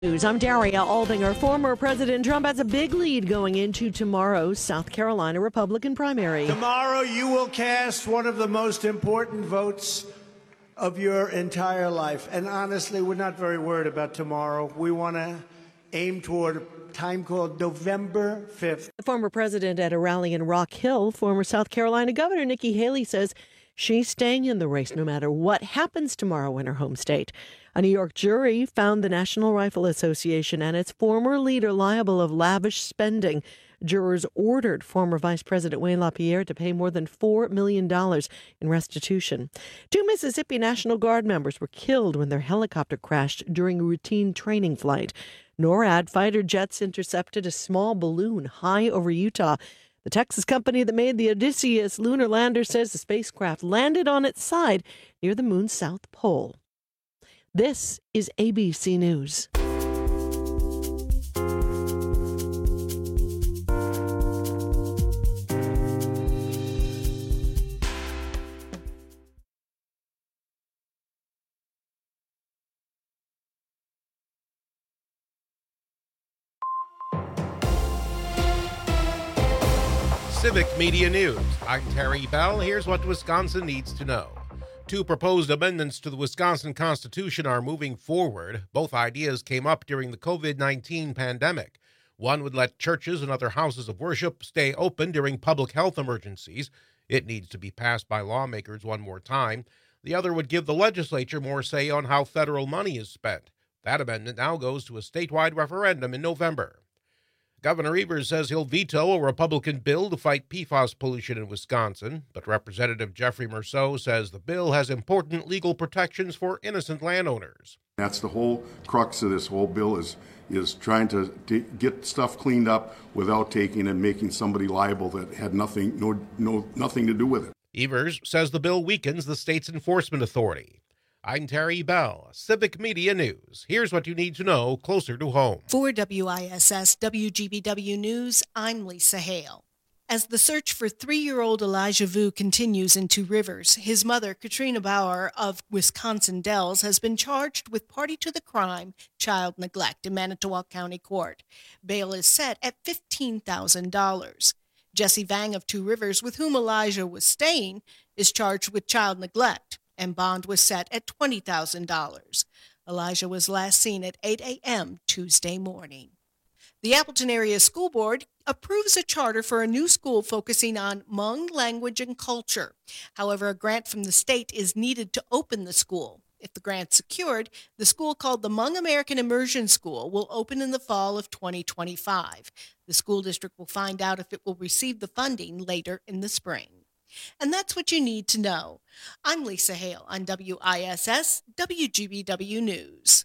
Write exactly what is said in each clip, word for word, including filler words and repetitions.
News. I'm Daria Aldinger. Former President Trump has a big lead going into tomorrow's South Carolina Republican primary. Tomorrow you will cast one of the most important votes of your entire life. And honestly, we're not very worried about tomorrow. We want to aim toward a time called November fifth. The former president at a rally in Rock Hill, former South Carolina Governor Nikki Haley says she's staying in the race no matter what happens tomorrow in her home state. A New York jury found the National Rifle Association and its former leader liable of lavish spending. Jurors ordered former Vice President Wayne LaPierre to pay more than four million dollars in restitution. Two Mississippi National Guard members were killed when their helicopter crashed during a routine training flight. NORAD fighter jets intercepted a small balloon high over Utah. The Texas company that made the Odysseus lunar lander says the spacecraft landed on its side near the moon's south pole. This is A B C News. Civic Media News. I'm Terry Bell. Here's what Wisconsin needs to know. Two proposed amendments to the Wisconsin Constitution are moving forward. Both ideas came up during the covid nineteen pandemic. One would let churches and other houses of worship stay open during public health emergencies. It needs to be passed by lawmakers one more time. The other would give the legislature more say on how federal money is spent. That amendment now goes to a statewide referendum in November. Governor Evers says he'll veto a Republican bill to fight P FAS pollution in Wisconsin, but Representative Jeffrey Merceau says the bill has important legal protections for innocent landowners. That's the whole crux of this whole bill is is trying to t- get stuff cleaned up without taking and making somebody liable that had nothing no no nothing to do with it. Evers says the bill weakens the state's enforcement authority. I'm Terry Bell, Civic Media News. Here's what you need to know closer to home. For W I S S W G B W News, I'm Lisa Hale. As the search for three-year-old Elijah Vu continues in Two Rivers, his mother, Katrina Bauer of Wisconsin Dells, has been charged with party to the crime, child neglect, in Manitowoc County Court. Bail is set at fifteen thousand dollars. Jesse Vang of Two Rivers, with whom Elijah was staying, is charged with child neglect, and bond was set at twenty thousand dollars. Elijah was last seen at eight a.m. Tuesday morning. The Appleton Area School Board approves a charter for a new school focusing on Hmong language and culture. However, a grant from the state is needed to open the school. If the grant's secured, the school, called the Hmong American Immersion School, will open in the fall of twenty twenty-five. The school district will find out if it will receive the funding later in the spring. And that's what you need to know. I'm Lisa Hale on W I S S W G B W News.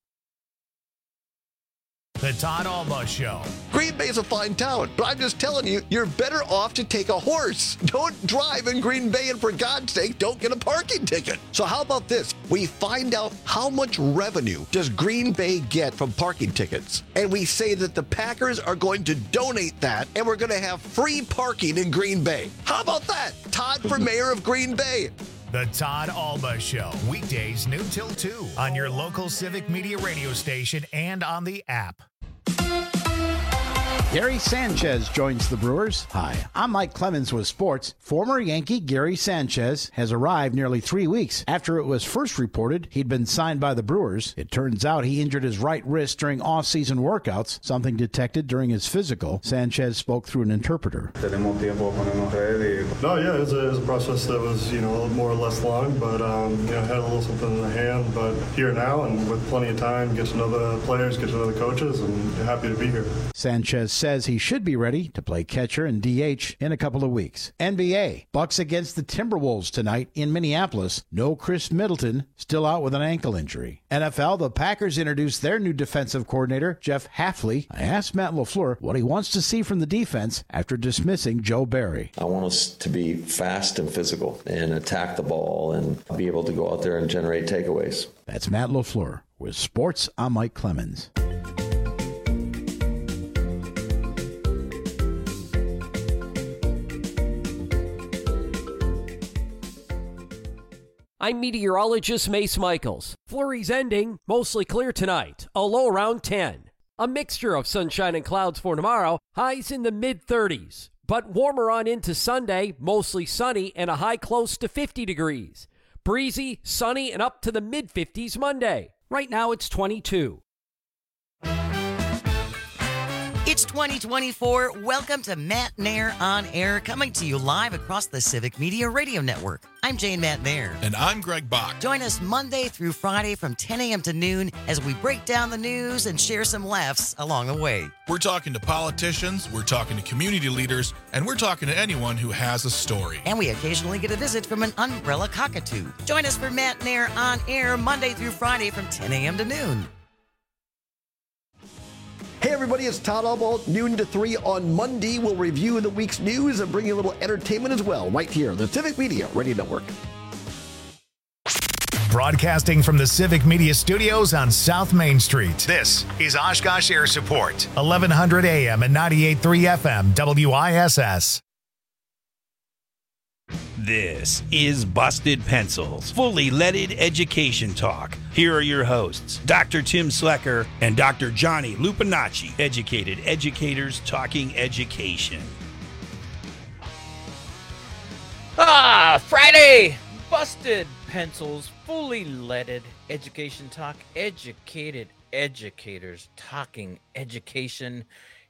The Todd Alba Show. Green Bay's a fine town, but I'm just telling you, you're better off to take a horse. Don't drive in Green Bay, and for God's sake, don't get a parking ticket. So how about this? We find out how much revenue does Green Bay get from parking tickets, and we say that the Packers are going to donate that, and we're going to have free parking in Green Bay. How about that? Todd for mayor of Green Bay. The Todd Alba Show. Weekdays noon till two on your local Civic Media radio station and on the app. Gary Sanchez joins the Brewers. Hi, I'm Mike Clemens with sports. Former Yankee Gary Sanchez has arrived nearly three weeks after it was first reported he'd been signed by the Brewers. It turns out he injured his right wrist during off-season workouts, something detected during his physical. Sanchez spoke through an interpreter. No, yeah, it was, a, it was a process that was, you know, more or less long, but, um, you know, had a little something in the hand, but here now and with plenty of time, get to know the players, get to know the coaches, and happy to be here. Sanchez says he should be ready to play catcher and D H in a couple of weeks. N B A, Bucks against the Timberwolves tonight in Minneapolis. No Chris Middleton, still out with an ankle injury. N F L, the Packers introduced their new defensive coordinator, Jeff Hafley. I asked Matt LaFleur what he wants to see from the defense after dismissing Joe Barry. I want us to be fast and physical and attack the ball and be able to go out there and generate takeaways. That's Matt LaFleur. With sports, I'm Mike Clemens. I'm meteorologist Mace Michaels. Flurries ending, mostly clear tonight, a low around ten. A mixture of sunshine and clouds for tomorrow, highs in the mid thirties. But warmer on into Sunday, mostly sunny and a high close to fifty degrees. Breezy, sunny, and up to the mid fifties Monday. Right now it's twenty-two. It's twenty twenty-four. Welcome to Matt Nair on Air, coming to you live across the Civic Media Radio Network. I'm Jane Matt Nair. And I'm Greg Bach. Join us Monday through Friday from ten a.m. to noon as we break down the news and share some laughs along the way. We're talking to politicians, we're talking to community leaders, and we're talking to anyone who has a story. And we occasionally get a visit from an umbrella cockatoo. Join us for Matt Nair on Air Monday through Friday from ten a.m. to noon. Hey everybody, it's Todd Albaugh, noon to three on Monday. We'll review the week's news and bring you a little entertainment as well, right here, the Civic Media Radio Network. Broadcasting from the Civic Media Studios on South Main Street. This is Oshkosh Air Support, eleven hundred A M and ninety-eight point three F M, W I S S. This is Busted Pencils, fully leaded education talk. Here are your hosts, Doctor Tim Slecker and Doctor Johnny Lupinacci, educated educators talking education. Ah, Friday! Busted Pencils, fully leaded education talk, educated educators talking education.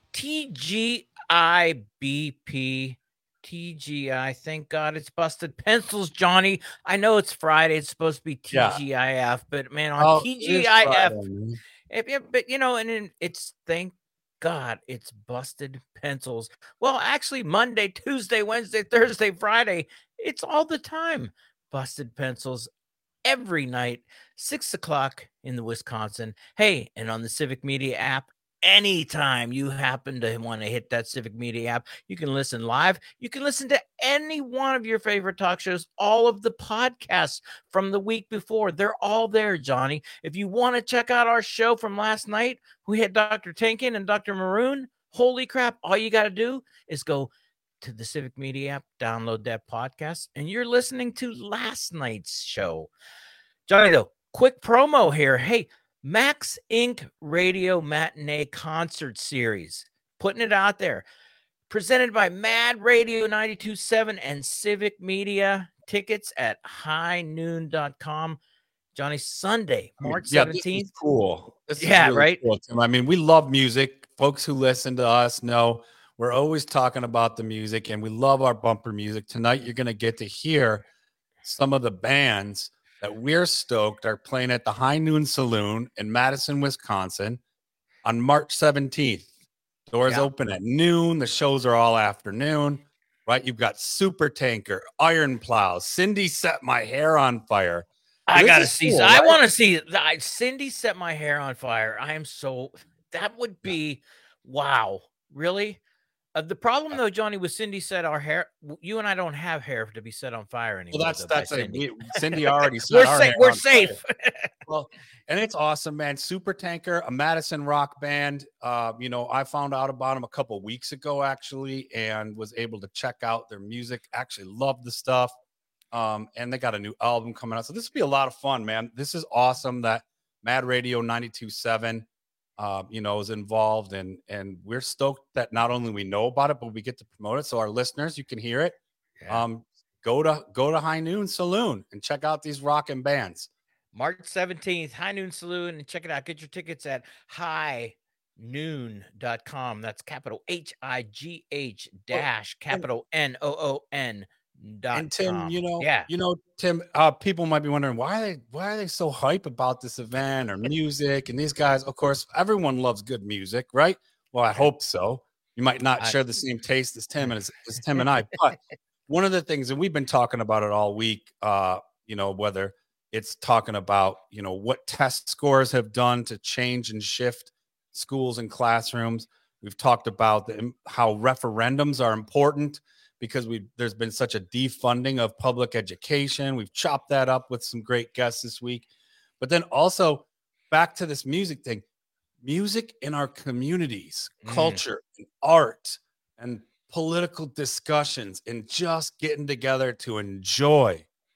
T G I B P. T G I, thank God it's Busted Pencils, Johnny. I know it's Friday. It's supposed to be T G I F, yeah. But man, on oh, T G I F, Friday, if, if, but you know, and it's thank God it's Busted Pencils. Well, actually, Monday, Tuesday, Wednesday, Thursday, Friday, it's all the time. Busted Pencils every night, six o'clock in the Wisconsin. Hey, and on the Civic Media app. Anytime you happen to want to hit that Civic Media app, you can listen live. You can listen to any one of your favorite talk shows, all of the podcasts from the week before. They're all there, Johnny. If you want to check out our show from last night, we had Doctor Tankin and Doctor Maroon. Holy crap. All you got to do is go to the Civic Media app, download that podcast, and you're listening to last night's show. Johnny, though, quick promo here. Hey, Max Incorporated. Radio Matinee Concert Series. Putting it out there. Presented by Mad Radio ninety-two point seven and Civic Media. Tickets at high noon dot com. Johnny, Sunday, March seventeenth. Yeah, this is cool. This yeah, is really right? Cool, Tim. I mean, we love music. Folks who listen to us know we're always talking about the music, and we love our bumper music. Tonight, you're going to get to hear some of the bands that we're stoked are playing at the High Noon Saloon in Madison, Wisconsin on March seventeenth. Doors yeah. open at noon. The shows are all afternoon, right? You've got Super Tanker, Iron Plow, Cindy Set My Hair on Fire. I got to see. Cool, right? I want to see that. Cindy Set My Hair on Fire. I am so, that would be, wow. Really? Uh, the problem, though, Johnny, with Cindy set our hair, you and I don't have hair to be set on fire anymore. Well, that's though, that's a, Cindy. We, Cindy already set we're our safe. hair We're on safe. Well, and it's awesome, man. Super Tanker, a Madison rock band. Uh, you know, I found out about them a couple of weeks ago, actually, and was able to check out their music. Actually, love the stuff. Um, and they got a new album coming out, so this will be a lot of fun, man. This is awesome that Mad Radio ninety-two point seven. Uh, you know, is involved, and and we're stoked that not only we know about it, but we get to promote it. So our listeners, you can hear it. Yeah. Um, go to go to High Noon Saloon and check out these rockin' bands. March seventeenth, High Noon Saloon, and check it out. Get your tickets at high noon dot com. That's capital H I G H dash capital N O O N. And Tim, com. you know, yeah, you know, Tim, uh, people might be wondering why are they why are they so hype about this event or music? And these guys, of course, everyone loves good music, right? Well, I hope so. You might not I, share the same taste as Tim and as, as Tim and I, but one of the things, and we've been talking about it all week, uh, you know, whether it's talking about, you know, what test scores have done to change and shift schools and classrooms. We've talked about the, how referendums are important, because we there's been such a defunding of public education. We've chopped that up with some great guests this week. But then also back to this music thing, music in our communities, mm. culture, and art, and political discussions, and just getting together to enjoy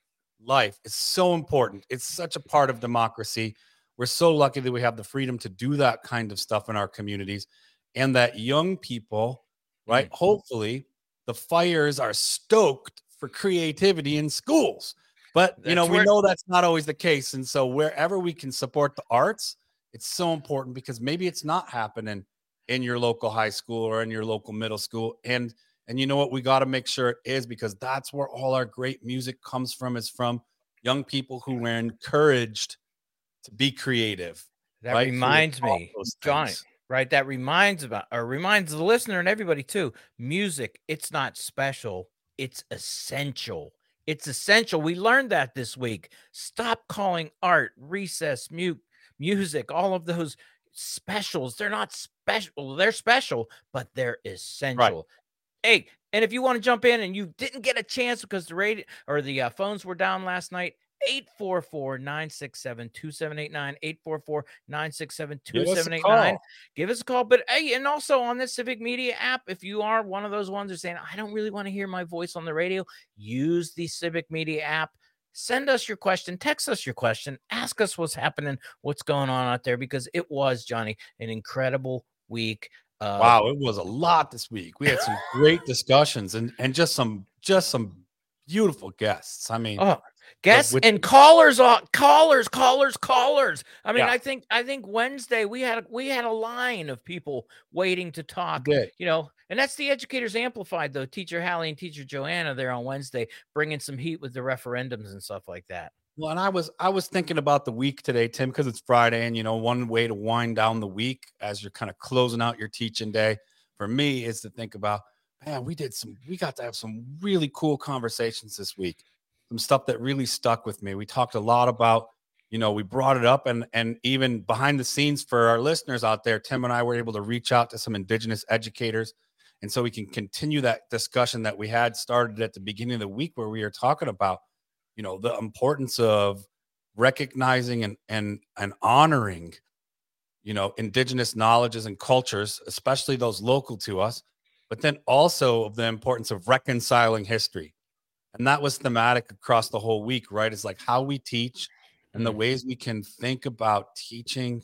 life is so important. It's such a part of democracy. We're so lucky that we have the freedom to do that kind of stuff in our communities, and that young people, right? Mm-hmm. Hopefully the fires are stoked for creativity in schools. But, you that's know, we know that's not always the case. And so wherever we can support the arts, it's so important, because maybe it's not happening in your local high school or in your local middle school. And, and you know what? We got to make sure it is, because that's where all our great music comes from, is from young people who were encouraged to be creative. That right? reminds me, Johnny, right? That reminds about, or reminds the listener and everybody too, music, it's not special. It's essential. It's essential. We learned that this week. Stop calling art, recess, mute, music, all of those specials. They're not special. They're special, but they're essential. Right. Hey, and if you want to jump in and you didn't get a chance because the radio or the uh, phones were down last night, eight four four, nine six seven, two seven eight nine, eight four four, nine six seven, two seven eight nine. Give us a call. But hey, and also on this Civic Media app, if you are one of those ones who's saying, I don't really want to hear my voice on the radio, use the Civic Media app. Send us your question, text us your question, ask us what's happening, what's going on out there, because it was, Johnny, an incredible week. Uh, wow, it was a lot this week. We had some great discussions and and just some just some beautiful guests. I mean, oh, guests with, and callers, uh, callers, callers, callers. I mean, yeah. I think I think Wednesday we had a, we had a line of people waiting to talk. Good. You know, and that's the Educators Amplified, though. Teacher Hallie and Teacher Joanna there on Wednesday, bringing some heat with the referendums and stuff like that. Well, and I was I was thinking about the week today, Tim, because it's Friday, and you know, one way to wind down the week as you're kind of closing out your teaching day for me is to think about, man, we did some, we got to have some really cool conversations this week. Some stuff that really stuck with me. We talked a lot about, you know, we brought it up, and and even behind the scenes for our listeners out there, Tim and I were able to reach out to some Indigenous educators, and so we can continue that discussion that we had started at the beginning of the week, where we were talking about, you know, the importance of recognizing and and and honoring, you know, Indigenous knowledges and cultures, especially those local to us, but then also of the importance of reconciling history. And that was thematic across the whole week, right? It's like how we teach and the ways we can think about teaching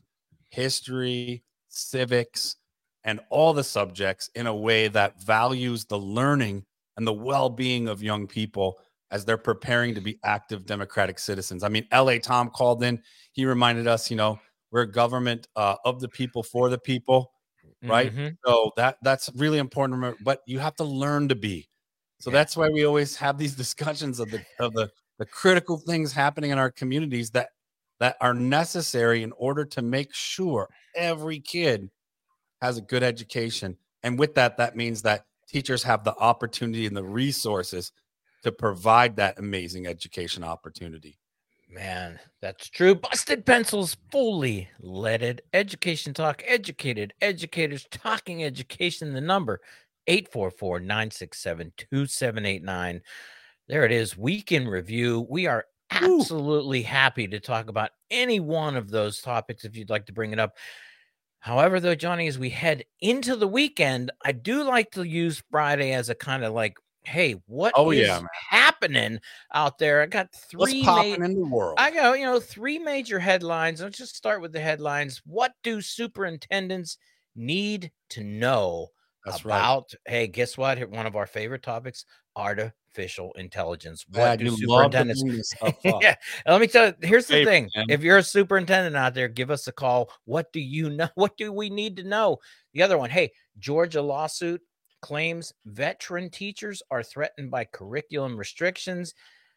history, civics, and all the subjects in a way that values the learning and the well-being of young people as they're preparing to be active democratic citizens. I mean, L A Tom called in. He reminded us, you know, we're a government uh, of the people, for the people, right? Mm-hmm. So that that's really important to remember, but you have to learn to be. So yeah. That's why we always have these discussions of the of the, the critical things happening in our communities that that are necessary in order to make sure every kid has a good education. And with that, that means that teachers have the opportunity and the resources to provide that amazing education opportunity. Man, that's true. Busted Pencils, fully leaded education talk, educated educators talking education. The number eight four four, nine six seven, two seven eight nine. There it is. Week in review. We are absolutely Ooh. happy to talk about any one of those topics if you'd like to bring it up. However, though, Johnny, as we head into the weekend, I do like to use Friday as a kind of like, hey, what oh, is yeah, happening out there? I got three What's popping in the world. I got, you know, three major headlines. Let's just start with the headlines. What do superintendents need to know That's about, right. hey, guess what? One of our favorite topics, artificial intelligence. What yeah, do you superintendents love to stuff up. Yeah, let me tell you, here's the Hey, thing. man. If you're a superintendent out there, give us a call. What do you know? What do we need to know? The other one, hey, Georgia lawsuit claims veteran teachers are threatened by curriculum restrictions,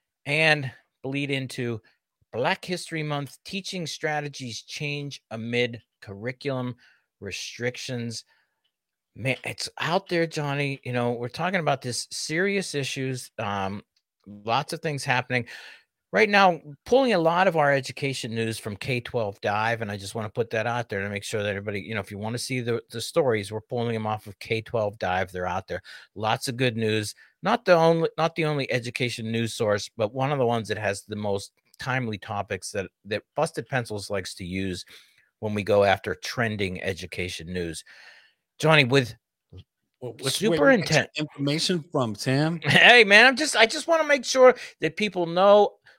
and bleed into Black History Month. Teaching strategies change amid curriculum restrictions. Man, it's out there, Johnny. You know, we're talking about this serious issues. Um, lots of things happening right now, pulling a lot of our education news from K twelve Dive, and I just want to put that out there to make sure that everybody, you know, if you want to see the, the stories, we're pulling them off of K twelve Dive. They're out there. Lots of good news. Not the only, not the only education news source, but one of the ones that has the most timely topics that that Busted Pencils likes to use when we go after trending education news. Johnny, with superintendent information from Tim. Hey, man, I'm just I just want to make sure that people know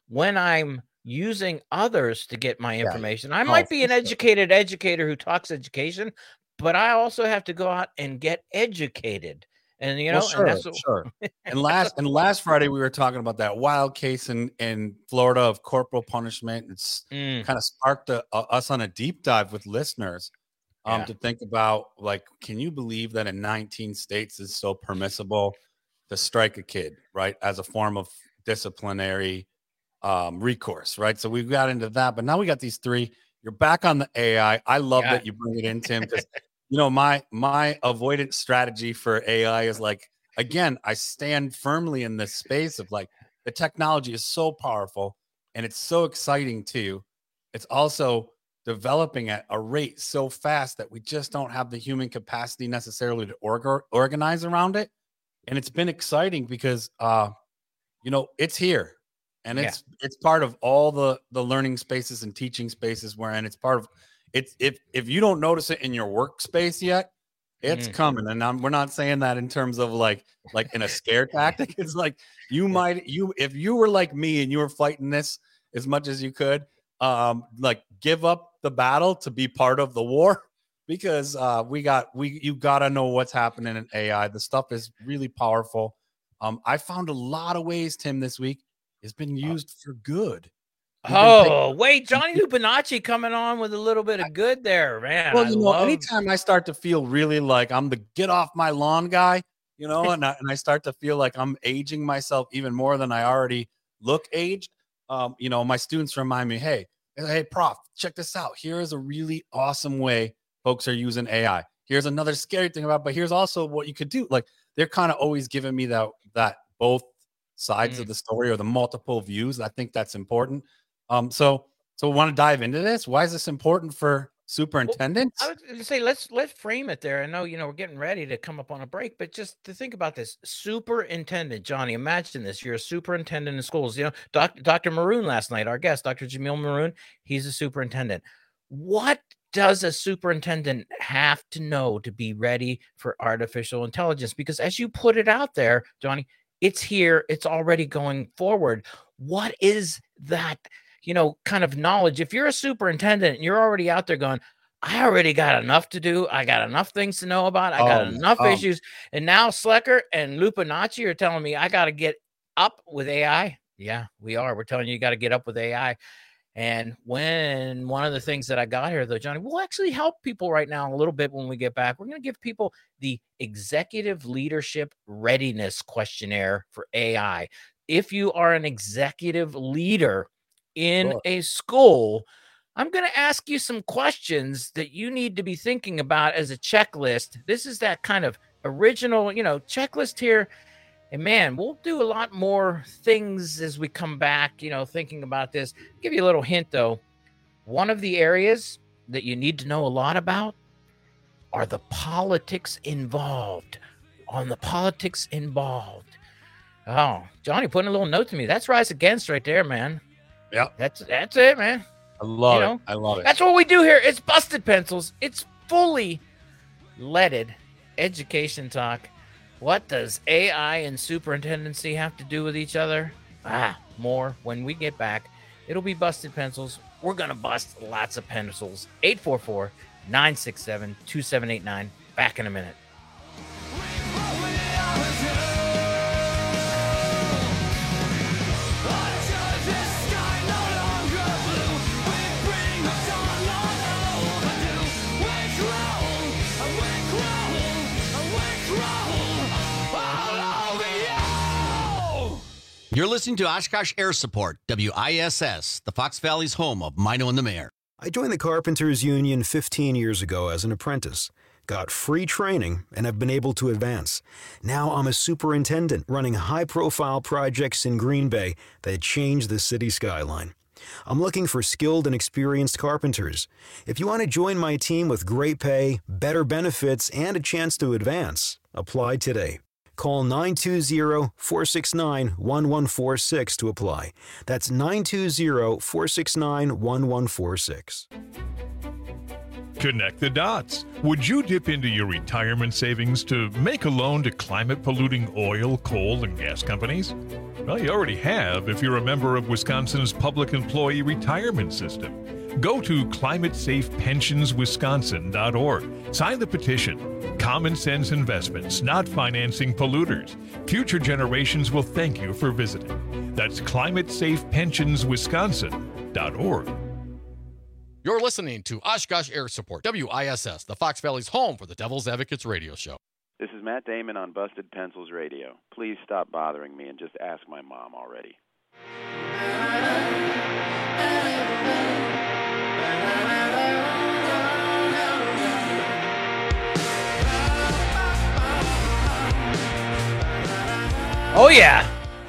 when I'm using others to get my information. I Oh, might be for an sure. educated educator who talks education, but I also have to go out and get educated. And you know, Well, sure, and that's what, sure. And last and last Friday we were talking about that wild case in in Florida of corporal punishment. It's Mm. kind of sparked a, a- us on a deep dive with listeners um, Yeah. to think about, like, can you believe that in nineteen states it's so permissible to strike a kid, right, as a form of disciplinary um, recourse, right? So we got into that, but now we got these three. You're back on the A I. I love Yeah. that you bring it in, Tim, because you know my my avoidance strategy for A I is like, again, I stand firmly in this space of like the technology is so powerful and it's so exciting too. It's also developing at a rate so fast that we just don't have the human capacity necessarily to org- organize around it. And it's been exciting because uh you know it's here, and Yeah. it's it's part of all the the learning spaces and teaching spaces we're in. It's part of it's if if you don't notice it in your workspace yet, it's Mhm. coming. And I'm, we're not saying that in terms of like like in a scare tactic. It's like you might you if you were like me and you were fighting this as much as you could, um like give up the battle to be part of the war, because uh we got we you gotta know what's happening in A I. The stuff is really powerful. um I found a lot of ways, Tim, this week it's been used for good. We've been Oh, taking- wait, Johnny Lupinacci coming on with a little bit of good there, man. Well, I you know, love- anytime I start to feel really like I'm the get off my lawn guy, you know, and I, and I start to feel like I'm aging myself even more than I already look aged, um, you know, my students remind me, hey, hey, prof, check this out. Here is a really awesome way folks are using A I. Here's another scary thing about, but here's also what you could do. Like they're kind of always giving me that that both sides Mm. of the story or the multiple views. I think that's important. Um, so so want to dive into this? Why is this important for superintendents? I was going to say let's let's frame it there. I know you know we're getting ready to come up on a break, but just to think about this, superintendent Johnny. Imagine this: you're a superintendent in schools. You know, doc, Doctor Maroon last night, our guest, Doctor Jamil Maroon, he's a superintendent. What does a superintendent have to know to be ready for artificial intelligence? Because as you put it out there, Johnny, it's here. It's already going forward. What is that? You know, kind of knowledge. If you're a superintendent and you're already out there going, I already got enough to do. I got enough things to know about. I got Um, enough um, issues. And now Slecker and Lupinacci are telling me I got to get up with A I. Yeah, we are. We're telling you, you got to get up with A I. And when one of the things that I got here, though, Johnny, we'll actually help people right now a little bit when we get back. We're going to give people the Executive Leadership Readiness Questionnaire for A I. If you are an executive leader in Sure. a school, I'm going to ask you some questions that you need to be thinking about as a checklist. This is that kind of original, you know, checklist here. And man, we'll do a lot more things as we come back, you know, thinking about this. I'll give you a little hint though. One of the areas that you need to know a lot about are the politics involved. On the politics involved. Oh, Johnny putting a little note to me. That's Rise Against right there, man. Yeah, That's that's it, man. I love You it. know, I love it. That's what we do here. It's Busted Pencils. It's fully leaded education talk. What does A I and superintendency have to do with each other? Ah, more when we get back. It'll be Busted Pencils. We're going to bust lots of pencils. eight four four, nine six seven, two seven eight nine. Back in a minute. You're listening to Oshkosh Air Support, W I S S, the Fox Valley's home of Mino and the Mayor. I joined the Carpenters Union fifteen years ago as an apprentice, got free training, and have been able to advance. Now I'm a superintendent running high-profile projects in Green Bay that change the city skyline. I'm looking for skilled and experienced carpenters. If you want to join my team with great pay, better benefits, and a chance to advance, apply today. Call nine two zero, four six nine, one one four six to apply. That's nine two zero, four six nine, one one four six. Connect the dots. Would you dip into your retirement savings to make a loan to climate-polluting oil, coal, and gas companies? Well, you already have if you're a member of Wisconsin's public employee retirement system. Go to climate safe pensions wisconsin dot org. Sign the petition. Common sense investments, not financing polluters. Future generations will thank you for visiting. That's climate safe pensions wisconsin dot org. You're listening to Oshkosh Air Support, W I S S, the Fox Valley's home for the Devil's Advocates radio show. This is Matt Damon on Busted Pencils Radio. Please stop bothering me and just ask my mom already. Oh, yeah.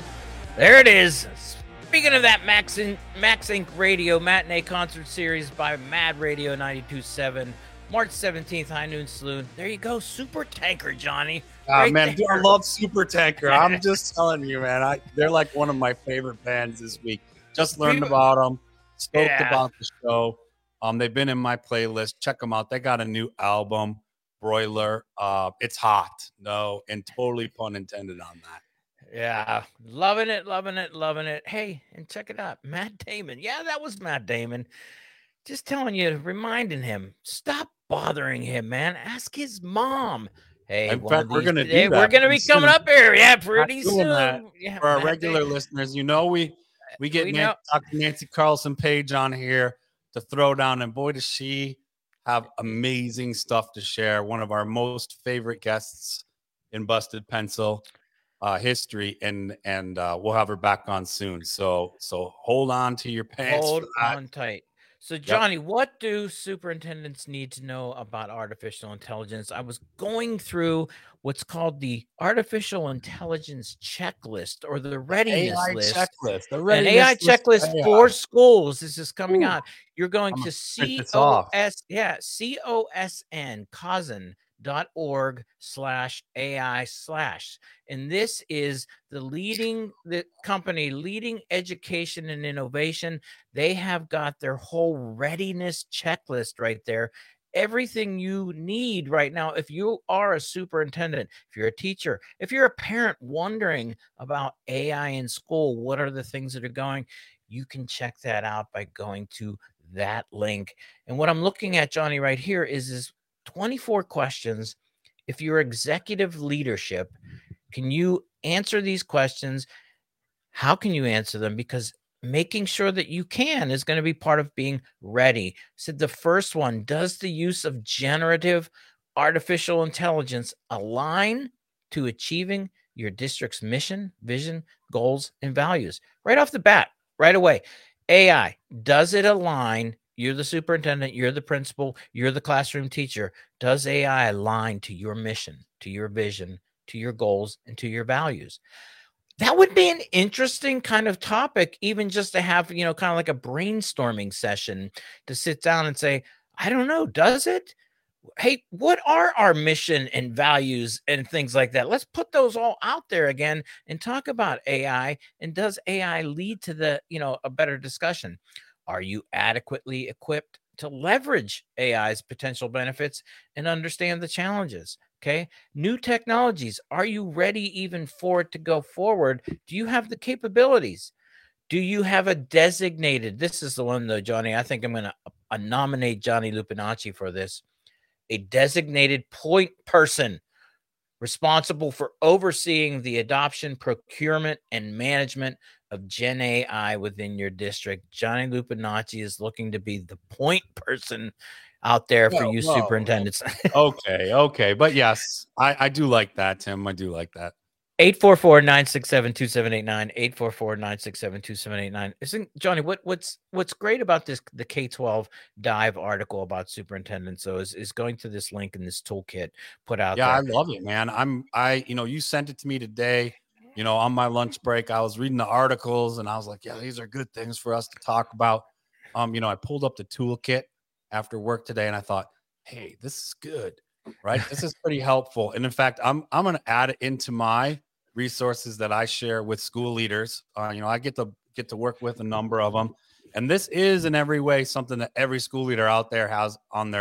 There it is. Speaking of that Max, in, Max Inc Radio Matinee Concert Series by Mad Radio ninety-two point seven, March seventeenth, High Noon Saloon. There you go. Super Tanker, Johnny. Oh, right man, there. dude, I love Super Tanker. I'm just telling you, man. I, they're like one of my favorite bands this week. Just learned about them. Stoked Yeah. about the show. Um, They've been in my playlist. Check them out. They got a new album, Broiler. Uh, it's hot. No, and totally pun intended on that. Yeah, loving it, loving it, loving it. Hey, and check it out, Matt Damon. Yeah, that was Matt Damon. Just telling you, reminding him, stop bothering him, man. Ask his mom. Hey, In one fact, of we're these gonna do today, that we're gonna be pretty coming soon. up here. Yeah, Not pretty doing soon. that. Yeah, For our Matt regular Damon. listeners, you know we we get We Nan- know- Doctor Nancy Carlson Page on here to throw down, and boy, does she have amazing stuff to share. One of our most favorite guests in Busted Pencil uh, history, and and uh, we'll have her back on soon. So so hold on to your pants. Hold for that. on tight. So, Johnny, what do superintendents need to know about artificial intelligence? I was going through what's called the artificial intelligence checklist or the readiness A I list. checklist, the An readiness A I list checklist for for A I. schools. This is coming Ooh. out. You're going I'm to gonna print this C O off. S, yeah, C O S N, cousin dot org slash AI slash. And this is the leading the company leading education and innovation. They have got their whole readiness checklist right there. Everything you need right now. If you are a superintendent, if you're a teacher, if you're a parent wondering about A I in school, what are the things that are going, you can check that out by going to that link. And what I'm looking at, Johnny, right here is is twenty-four questions. If you're executive leadership, can you answer these questions? How can you answer them? Because making sure that you can is going to be part of being ready. Said the first one, does the use of generative artificial intelligence align to achieving your district's mission, vision, goals, and values? Right off the bat, right away. A I, does it align? You're the superintendent, you're the principal, you're the classroom teacher. Does A I align to your mission, to your vision, to your goals, and to your values? That would be an interesting kind of topic, even just to have, you know, kind of like a brainstorming session to sit down and say, I don't know, does it? Hey, what are our mission and values and things like that? Let's put those all out there again and talk about A I. And does A I lead to the, you know, a better discussion? Are you adequately equipped to leverage A I's potential benefits and understand the challenges? Okay. New technologies. Are you ready even for it to go forward? Do you have the capabilities? Do you have a designated? This is the one, though, Johnny. I think I'm going to uh, nominate Johnny Lupinacci for this. A designated point person responsible for overseeing the adoption, procurement, and management of Gen A I within your district. Johnny Lupinacci is looking to be the point person out there for Whoa, you whoa, superintendents. okay, okay. But yes, I, I do like that, Tim. I do like that. eight four four, nine six seven, two seven eight nine, eight four four, nine six seven, two seven eight nine. Isn't Johnny, what what's what's great about this the K twelve dive article about superintendents though is, is going to this link in this toolkit put out Yeah, there. I love it, man. I'm I you know, you sent it to me today. You know, on my lunch break, I was reading the articles and I was like, yeah, these are good things for us to talk about. Um, you know, I pulled up the toolkit after work today and I thought, hey, this is good, right? This is pretty helpful. And in fact, I'm I'm gonna add it into my resources that I share with school leaders. Uh, you know, I get to get to work with a number of them. And this is in every way something that every school leader out there has on their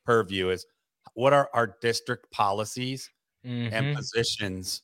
purview is what are our district policies Mhm. and positions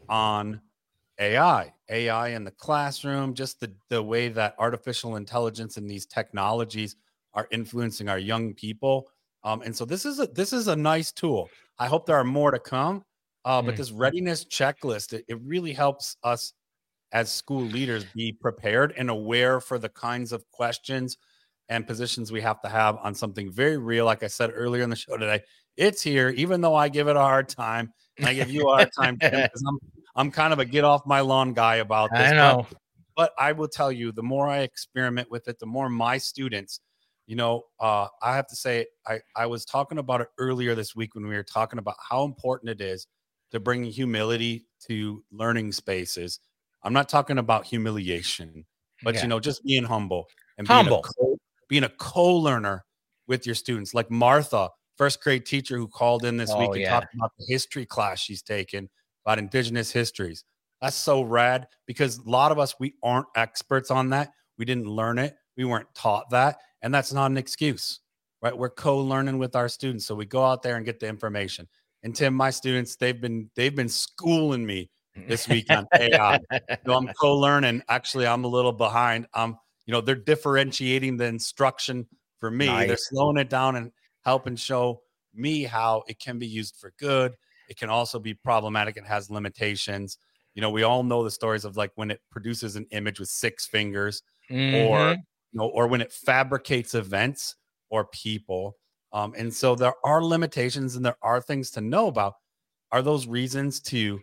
on A I, A I in the classroom, just the, the way that artificial intelligence and these technologies are influencing our young people. Um, and so this is a, this is a nice tool. I hope there are more to come. Uh, but Mm. this readiness checklist, it, it really helps us as school leaders be prepared and aware for the kinds of questions and positions we have to have on something very real. Like I said earlier in the show today, it's here, even though I give it a hard time. And I give you a hard time, Tim, because I'm, I'm kind of a get off my lawn guy about this. I know. But, but I will tell you, the more I experiment with it, the more my students, you know, uh, I have to say, I, I was talking about it earlier this week when we were talking about how important it is to bring humility to learning spaces. I'm not talking about humiliation, but, Yeah. you know, just being humble and Humble. being a, co- being a co-learner with your students. Like Martha, first grade teacher who called in this Oh, week and yeah. talked about the history class she's taken about indigenous histories. That's so rad because a lot of us, we aren't experts on that. We didn't learn it. We weren't taught that. And that's not an excuse, right? We're co-learning with our students. So we go out there and get the information. And Tim, my students, they've been, they've been schooling me this week on A I. So I'm co-learning. Actually, I'm a little behind. Um, you know, they're differentiating the instruction for me. Nice. They're slowing it down and helping show me how it can be used for good. It can also be problematic and has limitations. You know, we all know the stories of like when it produces an image with six fingers or, Mhm. you know, or when it fabricates events or people. Um, and so there are limitations and there are things to know about. Are those reasons to,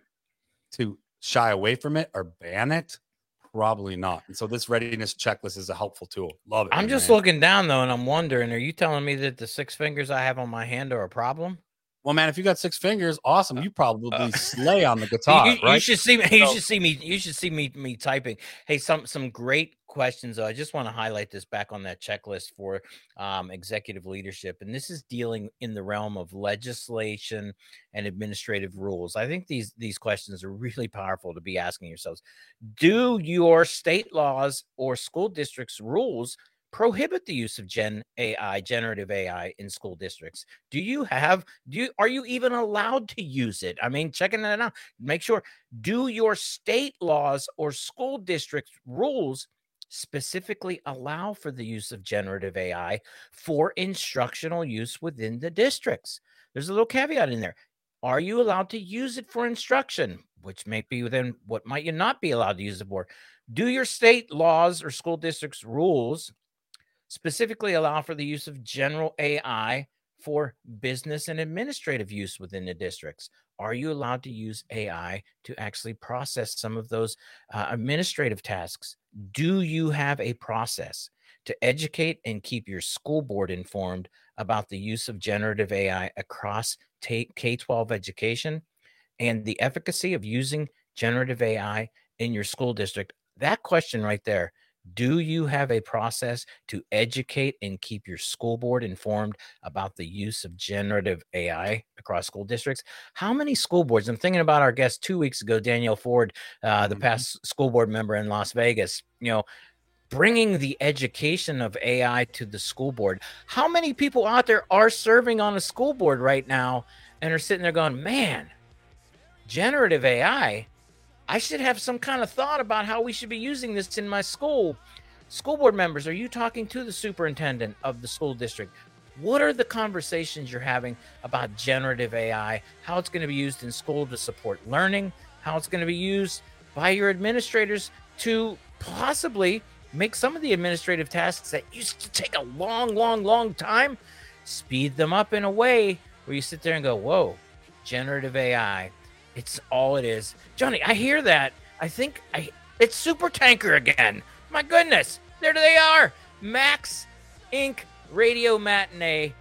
to shy away from it or ban it? Probably not. And so this readiness checklist is a helpful tool. Love it. I'm just man. looking down though, and I'm wondering: are you telling me that the six fingers I have on my hand are a problem? Well, man, if you got six fingers, awesome. You probably Uh, slay on the You- guitar, you, you right? should see me. You So- should see me. You should see me. Me typing. Hey, some some great questions. Though. I just want to highlight this back on that checklist for um, executive leadership, and this is dealing in the realm of legislation and administrative rules. I think these these questions are really powerful to be asking yourselves. Do your state laws or school districts' rules prohibit the use of gen A I, generative A I in school districts? Do you have, do you, are you even allowed to use it? I mean, checking that out, make sure, do your state laws or school district rules specifically allow for the use of generative A I for instructional use within the districts? There's a little caveat in there. Are you allowed to use it for instruction? Which may be within, what might you not be allowed to use it for? Do your state laws or school districts rules specifically allow for the use of general A I for business and administrative use within the districts? Are you allowed to use A I to actually process some of those uh, administrative tasks? Do you have a process to educate and keep your school board informed about the use of generative A I across K twelve education and the efficacy of using generative A I in your school district? That question right there. Do you have a process to educate and keep your school board informed about the use of generative A I across school districts? How many school boards? I'm thinking about our guest two weeks ago, Danielle Ford, uh, the past school board member in Las Vegas, you know, bringing the education of A I to the school board. How many people out there are serving on a school board right now and are sitting there going, man, generative A I, I should have some kind of thought about how we should be using this in my school. School board members, are you talking to the superintendent of the school district? What are the conversations you're having about generative A I, how it's going to be used in school to support learning, how it's going to be used by your administrators to possibly make some of the administrative tasks that used to take a long, long, long time, speed them up in a way where you sit there and go, whoa, generative A I. It's all it is. Johnny, I hear that. I think I it's Super Tanker again. My goodness. There they are. Max Incorporated. Radio Matinee.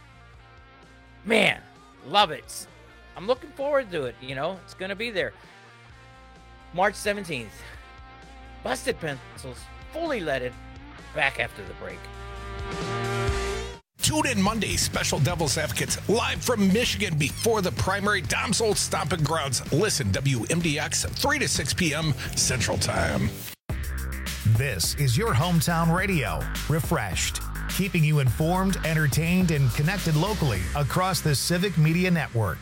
Man, love it. I'm looking forward to it. You know, it's going to be there. March seventeenth. Busted Pencils, fully leaded. Back after the break. Tune in Monday, Special Devil's Advocates, live from Michigan before the primary. Dom's Old Stomping Grounds. Listen, W M D X, three to six p.m. Central Time. This is your hometown radio. Refreshed, keeping you informed, entertained, and connected locally across the Civic Media Network.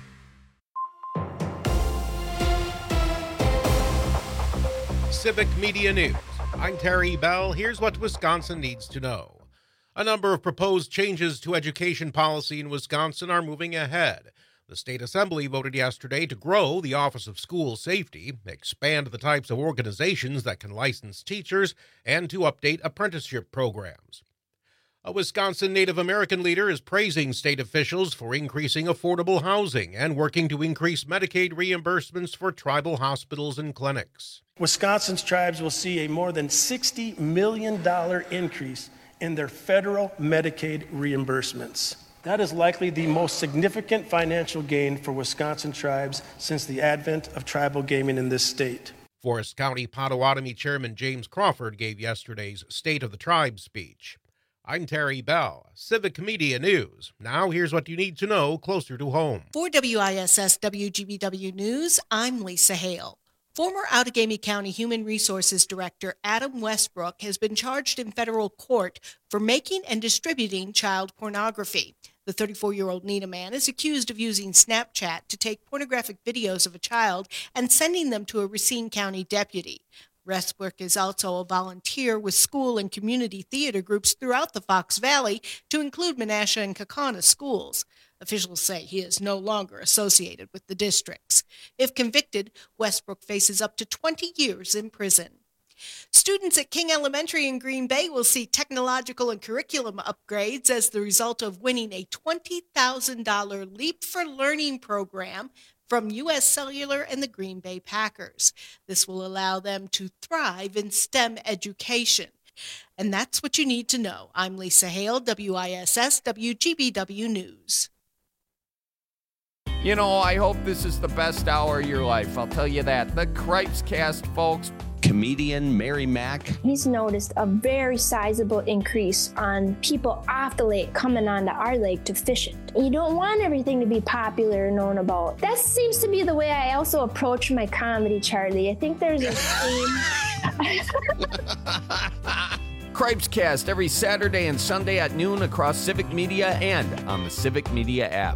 Civic Media News. I'm Terry Bell. Here's what Wisconsin needs to know. A number of proposed changes to education policy in Wisconsin are moving ahead. The State Assembly voted yesterday to grow the Office of School Safety, expand the types of organizations that can license teachers, and to update apprenticeship programs. A Wisconsin Native American leader is praising state officials for increasing affordable housing and working to increase Medicaid reimbursements for tribal hospitals and clinics. Wisconsin's tribes will see a more than sixty million dollars increase in their federal Medicaid reimbursements. That is likely the most significant financial gain for Wisconsin tribes since the advent of tribal gaming in this state. Forest County Potawatomi Chairman James Crawford gave yesterday's State of the Tribe speech. I'm Terry Bell, Civic Media News. Now here's what you need to know closer to home. For W I S S W G B W News, I'm Lisa Hale. Former Outagamie County Human Resources Director Adam Westbrook has been charged in federal court for making and distributing child pornography. The thirty-four-year-old Nina man is accused of using Snapchat to take pornographic videos of a child and sending them to a Racine County deputy. Westbrook is also a volunteer with school and community theater groups throughout the Fox Valley, to include Menasha and Kaukauna schools. Officials say he is no longer associated with the districts. If convicted, Westbrook faces up to twenty years in prison. Students at King Elementary in Green Bay will see technological and curriculum upgrades as the result of winning a twenty thousand dollars Leap for Learning program from U S Cellular and the Green Bay Packers. This will allow them to thrive in STEM education. And that's what you need to know. I'm Lisa Hale, W I S S W G B W News. You know, I hope this is the best hour of your life. I'll tell you that. The Cripes Cast, folks. Comedian Mary Mack. He's noticed a very sizable increase on people off the lake coming onto our lake to fish it. You don't want everything to be popular and known about. That seems to be the way I also approach my comedy, Charlie. I think there's a theme. Cripes Cast every Saturday and Sunday at noon across Civic Media and on the Civic Media app.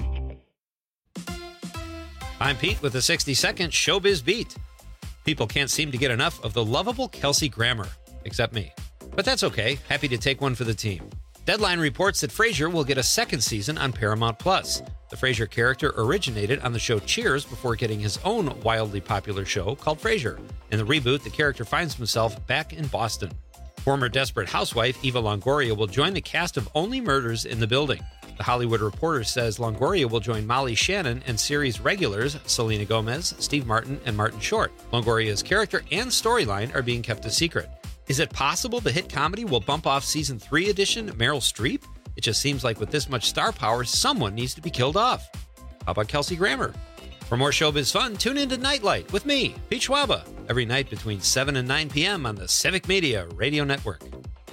I'm Pete with the sixty second Showbiz Beat. People can't seem to get enough of the lovable Kelsey Grammer, except me. But that's okay. Happy to take one for the team. Deadline reports that Frasier will get a second season on Paramount Plus. The Frasier character originated on the show Cheers before getting his own wildly popular show called Frasier. In the reboot, the character finds himself back in Boston. Former Desperate Housewife Eva Longoria will join the cast of Only Murders in the Building. The Hollywood Reporter says Longoria will join Molly Shannon and series regulars Selena Gomez, Steve Martin, and Martin Short. Longoria's character and storyline are being kept a secret. Is it possible the hit comedy will bump off season three edition Meryl Streep? It just seems like with this much star power, someone needs to be killed off. How about Kelsey Grammer? For more showbiz fun, tune into Nightlight with me, Pete Schwaba, every night between seven and nine p.m. on the Civic Media Radio Network.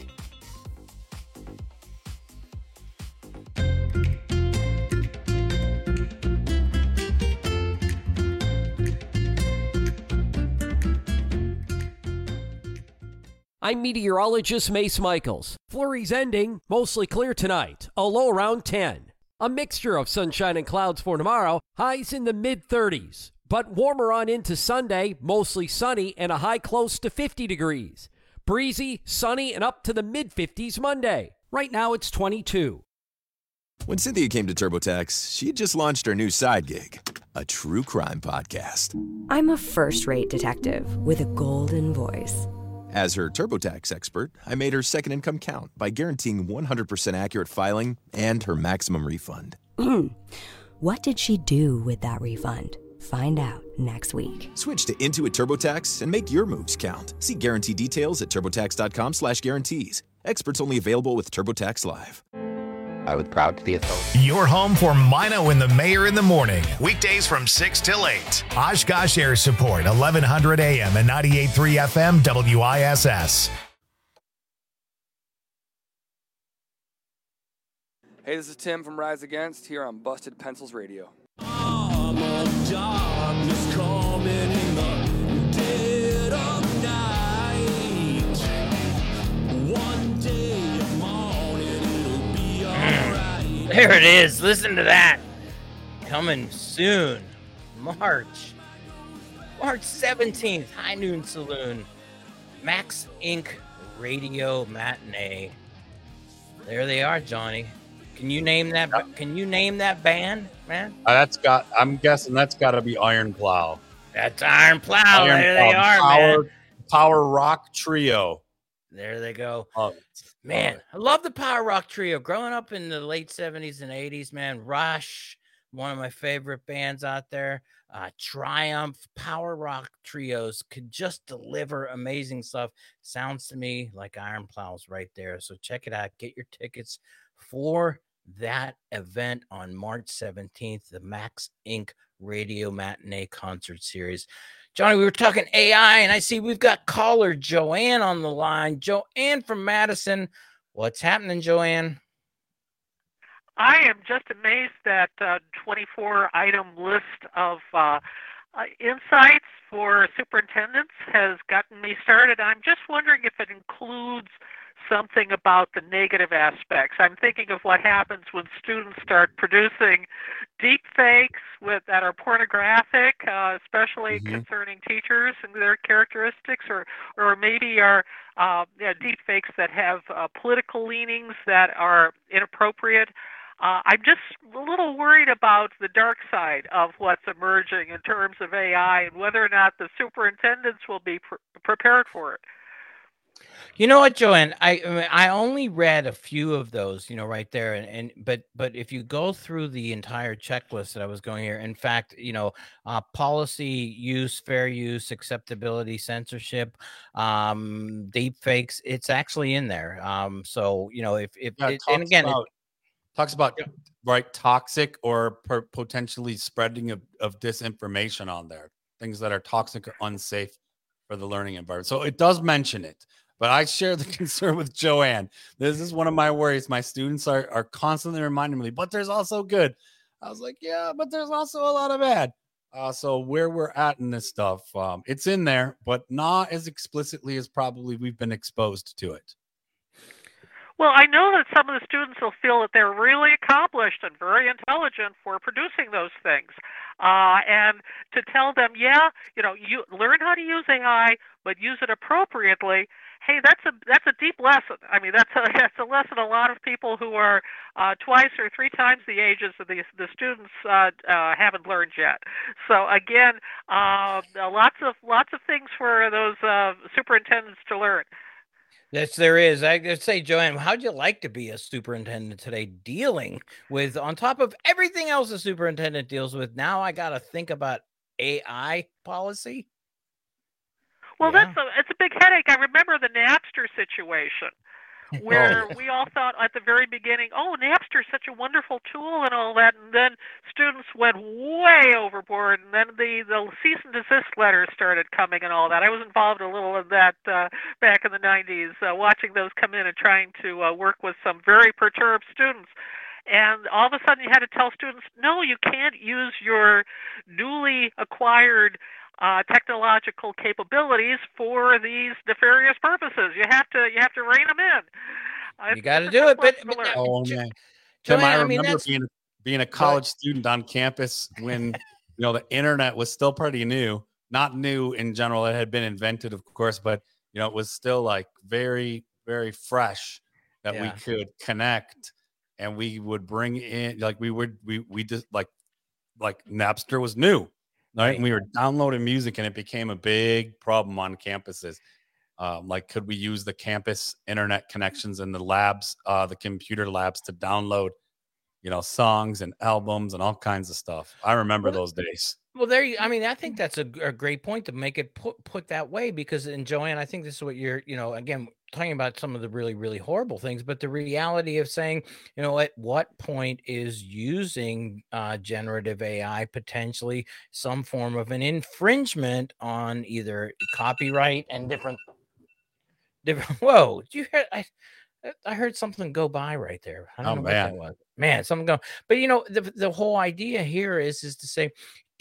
I'm meteorologist Mace Michaels. Flurries ending, mostly clear tonight, a low around ten. A mixture of sunshine and clouds for tomorrow, highs in the mid thirties. But warmer on into Sunday, mostly sunny and a high close to fifty degrees. Breezy, sunny, and up to the mid fifties Monday. Right now it's twenty-two. When Cynthia came to TurboTax, she had just launched her new side gig, a true crime podcast. I'm a first-rate detective with a golden voice. As her TurboTax expert, I made her second income count by guaranteeing one hundred percent accurate filing and her maximum refund. What did she do with that refund? Find out next week. Switch to Intuit TurboTax and make your moves count. See guarantee details at TurboTax.com slash guarantees. Experts only available with TurboTax Live. I was proud to be a soldier. Your home for Mino and the Mayor in the morning. Weekdays from six till eight. Oshkosh Air Support, eleven hundred A M and ninety-eight point three F M W I S S. Hey, this is Tim from Rise Against here on Busted Pencils Radio. Arm of darkness coming in the dead of night. One day of morning. There it is. Listen to that. Coming soon. March. March seventeenth, High Noon Saloon. Max Incorporated. Radio Matinee. There they are, Johnny. Can you name that? Can you name that band, man? Uh, that's got. I'm guessing that's got to be Iron Plow. That's Iron Plow. Iron there Plow, they are, power, man. Power rock trio. There they go. Oh, man, I love the power rock trio. Growing up in the late seventies and eighties, man, Rush, one of my favorite bands out there. Uh, Triumph, power rock trios could just deliver amazing stuff. Sounds to me like Iron Plow's right there. So check it out. Get your tickets for that event on March seventeenth, the Max Incorporated Radio Matinee Concert Series. Johnny, we were talking A I, and I see we've got caller Joanne on the line. Joanne from Madison. What's happening, Joanne? I am just amazed that uh, twenty-four item list of uh, uh, insights for superintendents has gotten me started. I'm just wondering if it includes something about the negative aspects. I'm thinking of what happens when students start producing deep fakes with, that are pornographic, uh, especially Mhm. concerning teachers and their characteristics, or, or maybe are uh, yeah, deep fakes that have uh, political leanings that are inappropriate. Uh, I'm just a little worried about the dark side of what's emerging in terms of A I and whether or not the superintendents will be pre- prepared for it. You know what, Joanne? I I mean, I only read a few of those, you know, right there, and, and but but if you go through the entire checklist that I was going here, in fact, you know, uh, policy, use, fair use, acceptability, censorship, um, deep fakes, it's actually in there. Um, so you know, if if Yeah, it it, and talks again, about, talks about right toxic or per, potentially spreading of, of disinformation on there, things that are toxic or unsafe for the learning environment. So it does mention it, but I share the concern with Joanne. This is one of my worries. My students are, are constantly reminding me, but there's also good. I was like, yeah, but there's also a lot of bad. Uh, so where we're at in this stuff, um, it's in there, but not as explicitly as probably we've been exposed to it. Well, I know that some of the students will feel that they're really accomplished and very intelligent for producing those things. Uh, and to tell them, yeah, you know, you learn how to use A I, but use it appropriately. Hey, that's a that's a deep lesson. I mean, that's a that's a lesson a lot of people who are uh, twice or three times the ages of the the students uh, uh, haven't learned yet. So again, uh, lots of lots of things for those uh, superintendents to learn. yes, there is. I could say, Joanne, how'd you like to be a superintendent today, dealing with, on top of everything else a superintendent deals with, now I got to think about A I policy? Well, that's a, it's a big headache. I remember the Napster situation where Oh. we all thought at the very beginning, oh, Napster's such a wonderful tool and all that, and then students went way overboard, and then the, the cease and desist letters started coming and all that. I was involved a little in that uh, back in the nineties, uh, watching those come in and trying to uh, work with some very perturbed students. And all of a sudden you had to tell students, no, you can't use your newly acquired uh, technological capabilities for these nefarious purposes. You have to you have to rein them in. Uh, You got to it's a do it, tough but, lesson but to learn. Oh man, Joanne, Tim, I I remember mean, that's- being being a college student on campus when you know the internet was still pretty new. Not new in general; it had been invented, of course, but you know it was still like very, very fresh that Yeah. we could connect, and we would bring in like we would we we just like like Napster was new, right? And we were downloading music, and it became a big problem on campuses. Um, like, could we use the campus internet connections in the labs, uh, the computer labs, to download, you know, songs and albums and all kinds of stuff? I remember those days. Well, there you, I mean, I think that's a, g- a great point to make it put, put that way, because, and Joanne, I think this is what you're, you know, again, talking about some of the really, really horrible things, but the reality of saying, you know, at what point is using uh, generative A I potentially some form of an infringement on either copyright and different, different, whoa, did you hear, I, I heard something go by right there. I don't Oh, know man. what that was. Man, something go. But you know, the the whole idea here is is to say,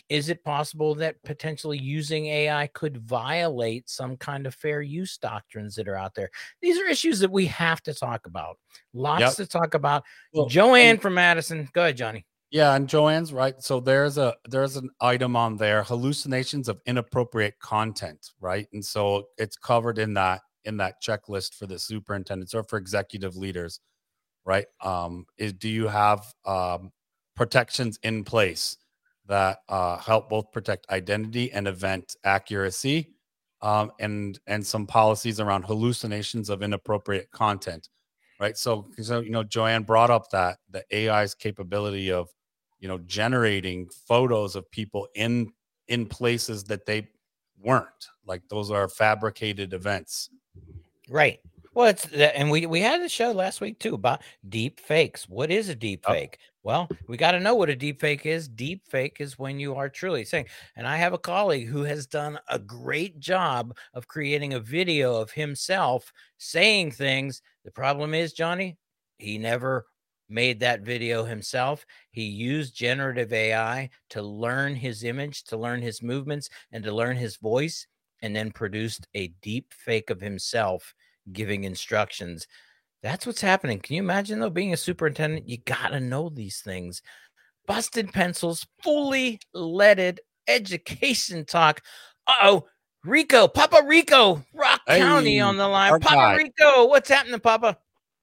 is it possible that potentially using A I could violate some kind of fair use doctrines that are out there? These are issues that we have to talk about. Lots Yep. to talk about. Well, Joanne and- from Madison. Go ahead, Johnny. Yeah, and Joanne's right. So there's a there's an item on there, hallucinations of inappropriate content, right? And so it's covered in that in that checklist for the superintendents or for executive leaders, right? Um, is do you have um, protections in place that uh, help both protect identity and event accuracy, um, and and some policies around hallucinations of inappropriate content, right? So, so you know, Joanne brought up that the A I's capability of you know, generating photos of people in in places that they weren't. Like those are fabricated events. Right. Well, it's and we we had a show last week too about deep fakes. What is a deep Oh. fake? Well, we got to know what a deep fake is. Deep fake is when you are truly saying, and I have a colleague who has done a great job of creating a video of himself saying things. The problem is, Johnny, he never made that video himself. He used generative A I to learn his image, to learn his movements, and to learn his voice, and then produced a deep fake of himself giving instructions. That's what's happening. Can you imagine, though, being a superintendent? You got to know these things. Busted Pencils, fully leaded education talk. Uh-oh, Rico, Papa Rico, Rock Hey, County on the line. our Papa guy. Rico, what's happening, Papa?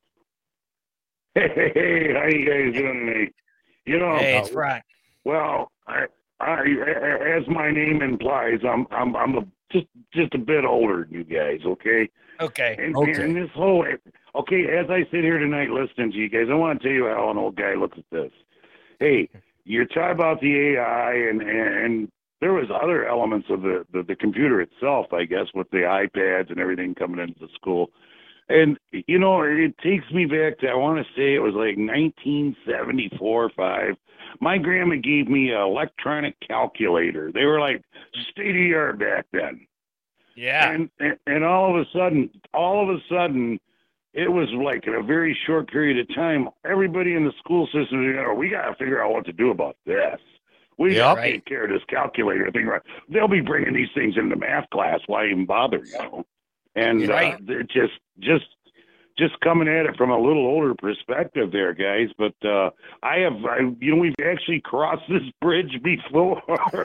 Hey, hey, hey, how you guys doing today? You know, Hey, it's Rock. well, I, I, as my name implies, I'm, I'm, I'm a, just, just a bit older than you guys. Okay. Okay. And, Okay. and this whole, okay, as I sit here tonight listening to you guys, I want to tell you how an old guy looks at this. Hey, you're talking about the A I, and, and there was other elements of the, the, the computer itself, I guess, with the iPads and everything coming into the school. And, you know, it takes me back to, I want to say it was like nineteen seventy-four or five. My grandma gave me an electronic calculator. They were like state of the art back then. Yeah. And, and and all of a sudden, all of a sudden, it was like in a very short period of time, everybody in the school system, you know, we got to figure out what to do about this. We got to Yep. take care of this calculator thing. Right? They'll be bringing these things into math class. Why even bother, you know? And Right. uh, it just, just, just coming at it from a little older perspective there, guys. But uh, I have, I, you know, we've actually crossed this bridge before.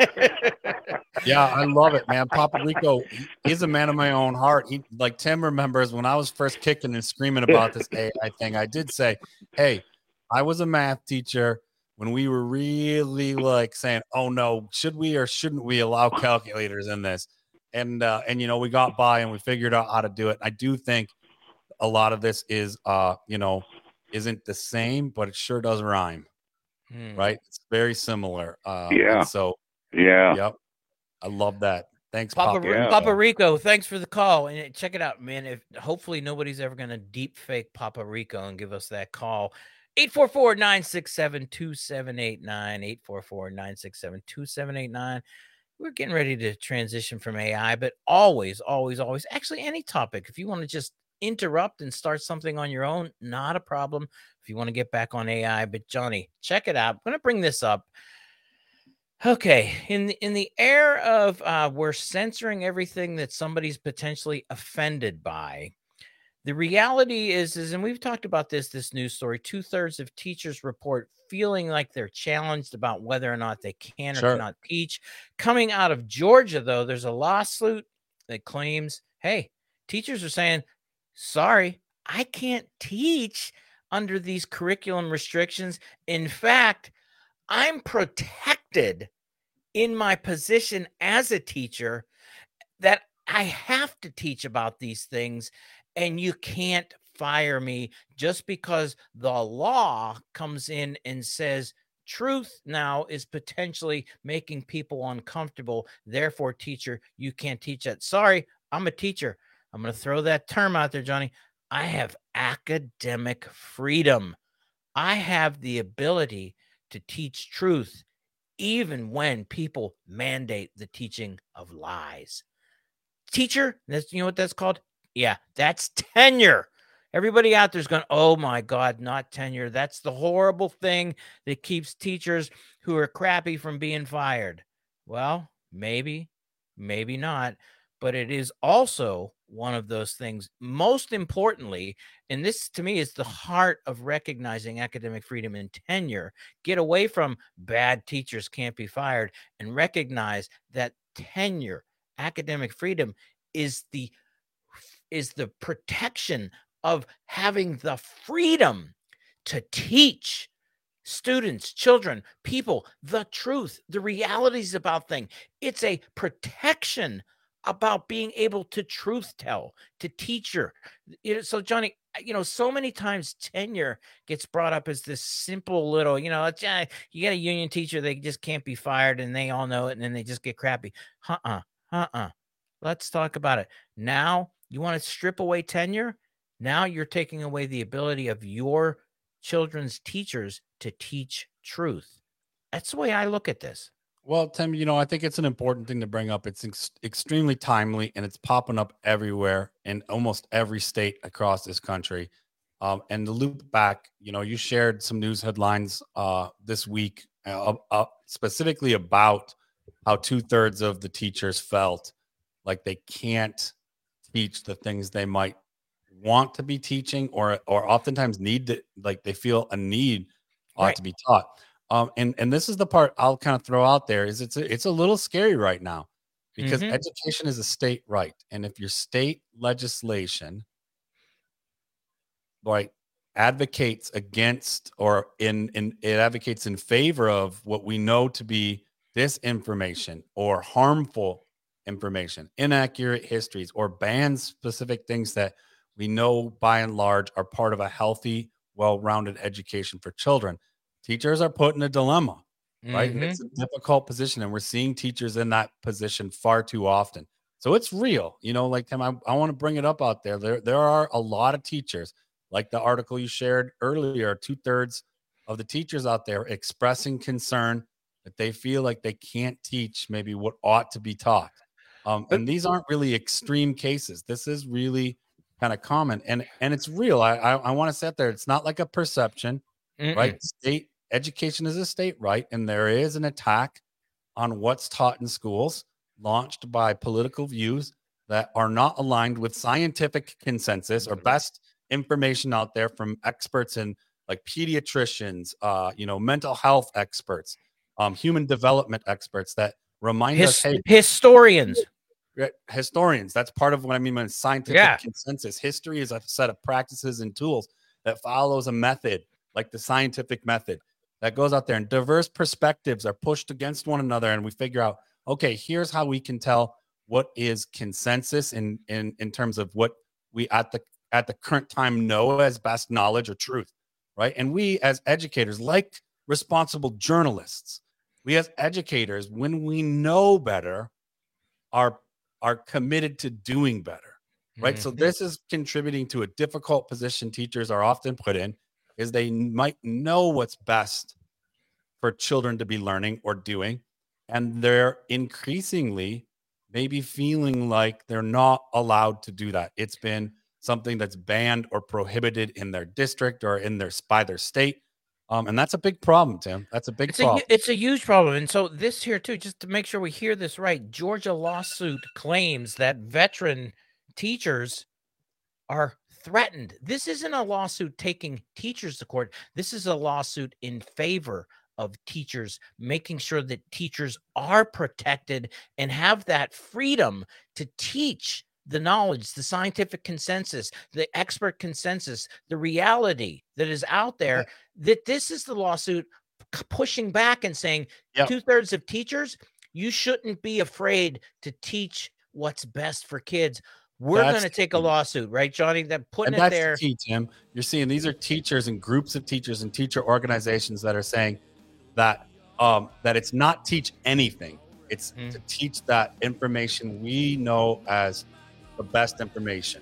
Yeah, I love it, man. Papa Rico, he- he's a man of my own heart. He, like Tim remembers when I was first kicking and screaming about this A I thing, I did say, hey, I was a math teacher when we were really like saying, oh no, should we or shouldn't we allow calculators in this? And, uh, and, you know, we got by and we figured out how to do it. I do think a lot of this is, uh, you know, isn't the same, but it sure does rhyme, Hmm. right? It's very similar. Uh, and Yeah. So, yeah. yep. I love that. Thanks, Papa, Papa. Ri- Yeah. Papa Rico, thanks for the call. And uh, check it out, man. If hopefully nobody's ever going to deep fake Papa Rico and give us that call. eight four four, nine six seven, two seven eight nine, eight four four, nine six seven, two seven eight nine. We're getting ready to transition from A I, but always, always, always, actually any topic. If you want to just interrupt and start something on your own, not a problem. If you want to get back on A I, but Johnny, check it out. I'm going to bring this up. Okay, in the, in the air of uh, we're censoring everything that somebody's potentially offended by, the reality is, is, and we've talked about this, this news story, two thirds of teachers report feeling like they're challenged about whether or not they can or Sure. cannot teach. Coming out of Georgia, though, there's a lawsuit that claims, hey, teachers are saying, sorry, I can't teach under these curriculum restrictions. In fact, I'm protected in my position as a teacher that I have to teach about these things, and you can't fire me just because the law comes in and says truth now is potentially making people uncomfortable. Therefore, teacher, you can't teach that. Sorry, I'm a teacher. I'm going to throw that term out there, Johnny. I have academic freedom. I have the ability to teach truth even when people mandate the teaching of lies. Teacher, that's, you know what that's called? Yeah, that's tenure. Everybody out there's going, oh my God, not tenure. That's the horrible thing that keeps teachers who are crappy from being fired. Well, maybe, maybe not. But it is also one of those things, most importantly, and this to me is the heart of recognizing academic freedom and tenure. Get away from bad teachers can't be fired and recognize that tenure, academic freedom is the is the protection of having the freedom to teach students, children, people, the truth, the realities about things. It's a protection about being able to truth tell, to teacher. So, Johnny, you know, so many times tenure gets brought up as this simple little, you know, it's, uh, you got a union teacher, they just can't be fired and they all know it and then they just get crappy. Uh-uh, uh-uh. Let's talk about it. Now, you want to strip away tenure? Now you're taking away the ability of your children's teachers to teach truth. That's the way I look at this. Well, Tim, you know, I think it's an important thing to bring up. It's ex- extremely timely, and it's popping up everywhere in almost every state across this country. Um, and to loop back, you know, you shared some news headlines uh, this week uh, uh, specifically about how two thirds of the teachers felt like they can't teach the things they might want to be teaching, or or oftentimes need to, like they feel a need ought right. to be taught. Um, and, and this is the part I'll kind of throw out there is it's a, it's a little scary right now because mm-hmm. education is a state right. And if your state legislation like advocates against or in, in it advocates in favor of what we know to be disinformation or harmful information, inaccurate histories, or bans specific things that we know by and large are part of a healthy, well-rounded education for children, teachers are put in a dilemma, right? Mm-hmm. And it's a difficult position, and we're seeing teachers in that position far too often. So it's real, you know, like Tim, I, I want to bring it up out there. There, there are a lot of teachers, like the article you shared earlier, two thirds of the teachers out there expressing concern that they feel like they can't teach maybe what ought to be taught. Um, and these aren't really extreme cases. This is really kind of common, and and it's real. I I, I want to sit there. It's not like a perception. Mm-mm. Right? State education is a state right, and there is an attack on what's taught in schools launched by political views that are not aligned with scientific consensus or best information out there from experts in like pediatricians, uh, you know, mental health experts, um, human development experts that remind His- us, hey, historians. Historians. That's part of what I mean by scientific yeah. consensus. History is a set of practices and tools that follows a method, like the scientific method that goes out there, and diverse perspectives are pushed against one another. And we figure out, okay, here's how we can tell what is consensus in, in, in terms of what we at the, at the current time know as best knowledge or truth. Right. And we as educators, like responsible journalists, we as educators, when we know better, are, are committed to doing better. Right. Mm-hmm. So this is contributing to a difficult position teachers are often put in, is they might know what's best for children to be learning or doing, and they're increasingly maybe feeling like they're not allowed to do that. It's been something that's banned or prohibited in their district or in their by their state. Um, and that's a big problem, Tim. That's a big it's problem. A, it's a huge problem. And so this here too, just to make sure we hear this right, Georgia lawsuit claims that veteran teachers are threatened. This isn't a lawsuit taking teachers to court. This is a lawsuit in favor of teachers, making sure that teachers are protected and have that freedom to teach the knowledge, the scientific consensus, the expert consensus, the reality that is out there. That this is the lawsuit pushing back and saying yep. two-thirds of teachers, you shouldn't be afraid to teach what's best for kids. We're going to take a lawsuit, right, Johnny? That putting and that's it there. The key, Tim. You're seeing these are teachers and groups of teachers and teacher organizations that are saying that um, that it's not teach anything. It's mm. to teach that information we know as the best information.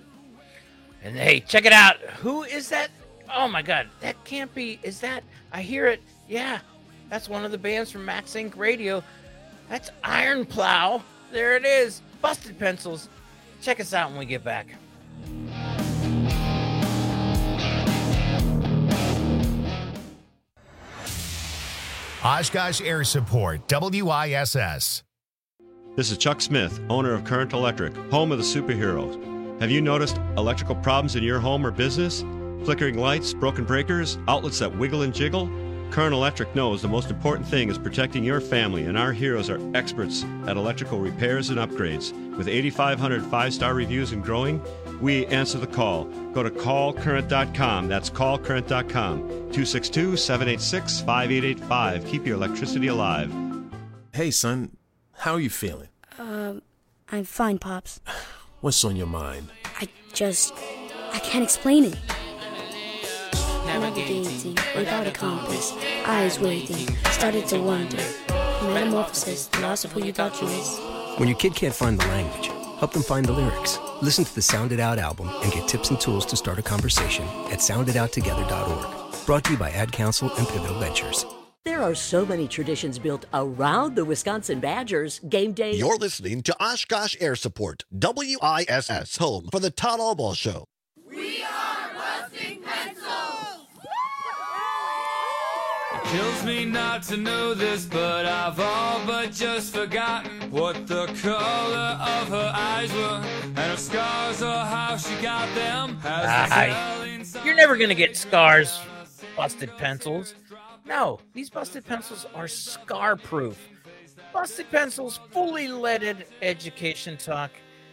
And hey, check it out. Who is that? Oh my God, that can't be. Is that? I hear it. Yeah, that's one of the bands from Max Incorporated. Radio. That's Iron Plow. There it is. Busted Pencils. Check us out when we get back. Oshkosh Air Support, W I S S. This is Chuck Smith, owner of Current Electric, home of the superheroes. Have you noticed electrical problems in your home or business? Flickering lights, broken breakers, outlets that wiggle and jiggle? Current Electric knows the most important thing is protecting your family, and our heroes are experts at electrical repairs and upgrades. With eighty-five hundred five-star reviews and growing, we answer the call. Go to call current dot com. That's call current dot com. two six two, seven eight six, five eight eight five. Keep your electricity alive. Hey, son. How are you feeling? Um, I'm fine, Pops. What's on your mind? I just... I can't explain it. Navigating without a compass, eyes waiting, started to wonder. Metamorphosis, the loss of who you thought you was. When your kid can't find the language, help them find the lyrics. Listen to the Sound It Out album and get tips and tools to start a conversation at sound it out together dot org. Brought to you by Ad Council and Pivotal Ventures. There are so many traditions built around the Wisconsin Badgers. Game day. You're listening to Oshkosh Air Support, W I S S, home for the Todd Allball Show. We are busting pencils. It kills me not to know this, but I've all but just forgotten what the color of her eyes were, and her scars or how she got them. Ah, you're never going to get scars, busted pencils. No, these busted pencils are scar-proof. Busted pencils, fully leaded education talk.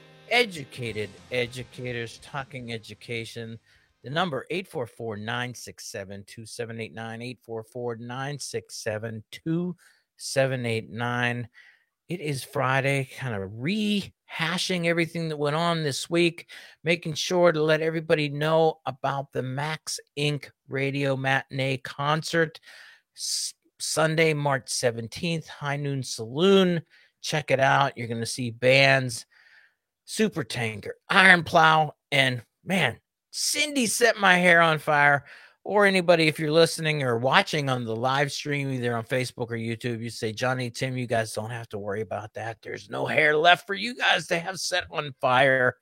Educated educators talking education. The number eight four four, nine six seven, two seven eight nine, eight four four, nine six seven, two seven eight nine. It is Friday, kind of rehashing everything that went on this week, making sure to let everybody know about the Max Incorporated Radio Matinee Concert. S- Sunday, March seventeenth, High Noon Saloon. Check it out. You're going to see bands Supertanker, Iron Plow, and man, Cindy Set My Hair on Fire. Or anybody, if you're listening or watching on the live stream, either on Facebook or YouTube, you say, Johnny, Tim, you guys don't have to worry about that. There's no hair left for you guys to have set on fire.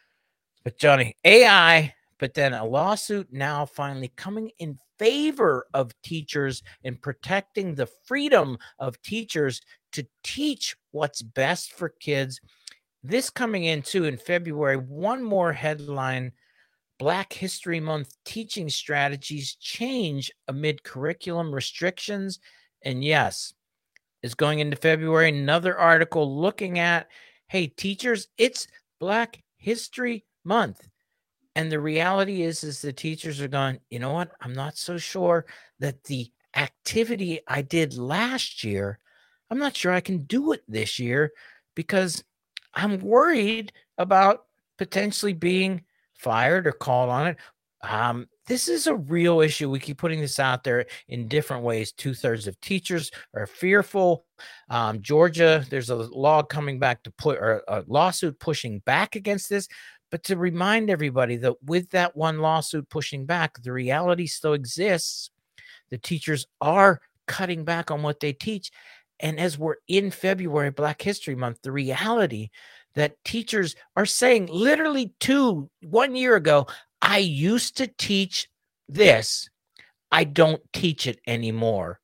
But Johnny, A I, but then a lawsuit now finally coming in favor of teachers and protecting the freedom of teachers to teach what's best for kids. This coming in too in February, one more headline. Black History Month teaching strategies change amid curriculum restrictions. And yes, it's going into February. Another article looking at, hey, teachers, it's Black History Month. And the reality is, is the teachers are going, you know what? I'm not so sure that the activity I did last year, I'm not sure I can do it this year because I'm worried about potentially being fired or called on it. Um, this is a real issue. We keep putting this out there in different ways. Two thirds of teachers are fearful. Um, Georgia, there's a law coming back to put, or a lawsuit pushing back against this. But to remind everybody that with that one lawsuit pushing back, the reality still exists. The teachers are cutting back on what they teach. And as we're in February, Black History Month, the reality that teachers are saying literally two, one year ago, I used to teach this. I don't teach it anymore.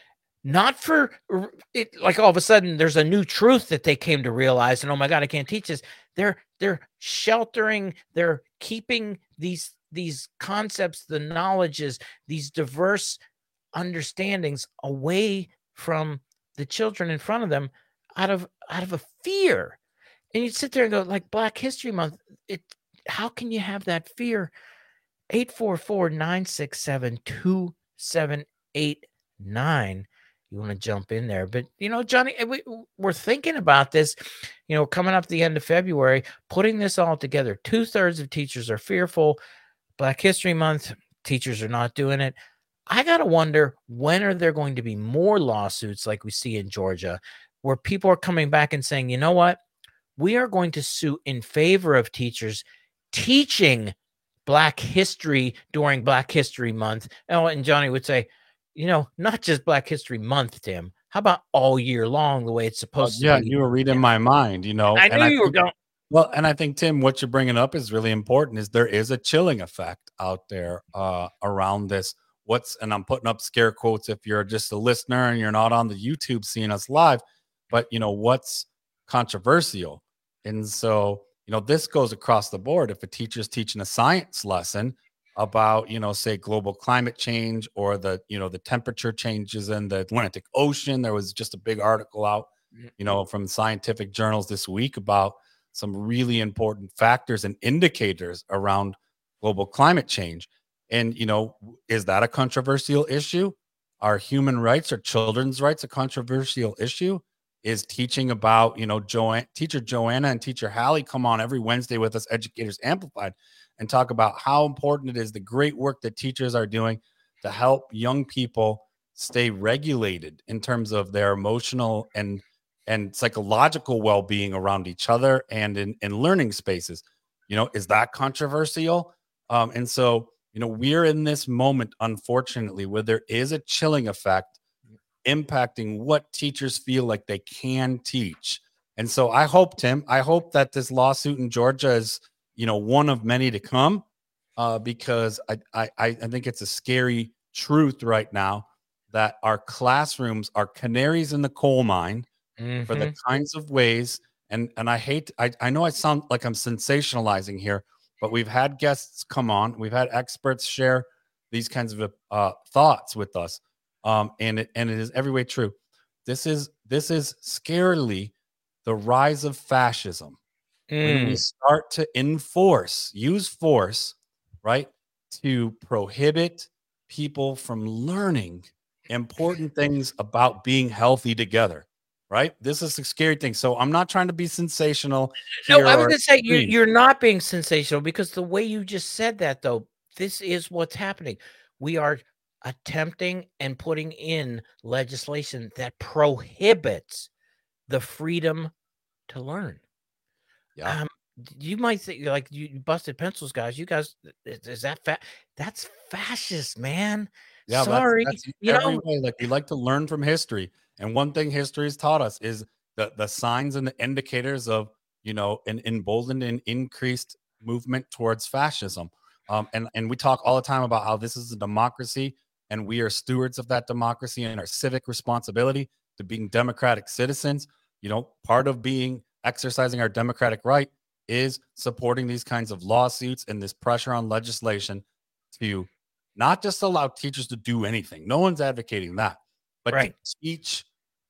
Not for it, like all of a sudden there's a new truth that they came to realize. And oh my God, I can't teach this. They're, they're sheltering, they're keeping these, these concepts, the knowledges, these diverse understandings away from the children in front of them out of, out of a fear. And you sit there and go, like Black History Month, it, how can you have that fear? eight four four, nine six seven, two seven eight nine. You want to jump in there. But, you know, Johnny, we, we're thinking about this, you know, coming up the end of February, putting this all together. Two thirds of teachers are fearful. Black History Month, teachers are not doing it. I got to wonder, when are there going to be more lawsuits like we see in Georgia, where people are coming back and saying, you know what? We are going to sue in favor of teachers teaching Black history during Black History Month. Oh, and Johnny would say, you know, not just Black History Month, Tim. How about all year long, the way it's supposed well, to be? Yeah, you were reading my mind, you know. I knew and I you think, were going. Well, and I think, Tim, what you're bringing up is really important, is there is a chilling effect out there uh, around this. What's, and I'm putting up scare quotes if you're just a listener and you're not on the YouTube seeing us live, but, you know, what's controversial. And so, you know, this goes across the board. If a teacher's teaching a science lesson about, you know, say global climate change or the, you know, the temperature changes in the Atlantic Ocean, there was just a big article out, you know, from scientific journals this week about some really important factors and indicators around global climate change. And, you know, is that a controversial issue? Are human rights or children's rights a controversial issue? Is teaching about, you know, Joanne, teacher Joanna and teacher Hallie come on every Wednesday with us, Educators Amplified, and talk about how important it is, the great work that teachers are doing to help young people stay regulated in terms of their emotional and and psychological well-being around each other and in, in learning spaces. You know, is that controversial? Um, and so, you know, we're in this moment, unfortunately, where there is a chilling effect impacting what teachers feel like they can teach. And so I hope, Tim, I hope that this lawsuit in Georgia is, you know, one of many to come, uh, because I, I, I think it's a scary truth right now that our classrooms are canaries in the coal mine mm-hmm. for the kinds of ways. And, and I hate, I, I know I sound like I'm sensationalizing here, but we've had guests come on, we've had experts share these kinds of uh, thoughts with us. Um, and it, and it is every way true. This is, this is scarily the rise of fascism. Mm. When we start to enforce, use force, right, to prohibit people from learning important things about being healthy together, right? This is a scary thing. So I'm not trying to be sensational. No, I was going to say you're, you're not being sensational, because the way you just said that, though, this is what's happening. We are attempting and putting in legislation that prohibits the freedom to learn. Yeah. Um, you might think, like, you busted pencils, guys. You guys, is, is that fa- that's fascist, man? Yeah, sorry. That's, that's you every know, way. Like, we like to learn from history, and one thing history has taught us is the the signs and the indicators of, you know, an emboldened and increased movement towards fascism. Um, and and we talk all the time about how this is a democracy, and we are stewards of that democracy and our civic responsibility to being democratic citizens. You know, part of being exercising our democratic right is supporting these kinds of lawsuits and this pressure on legislation to not just allow teachers to do anything. No one's advocating that, but right. to teach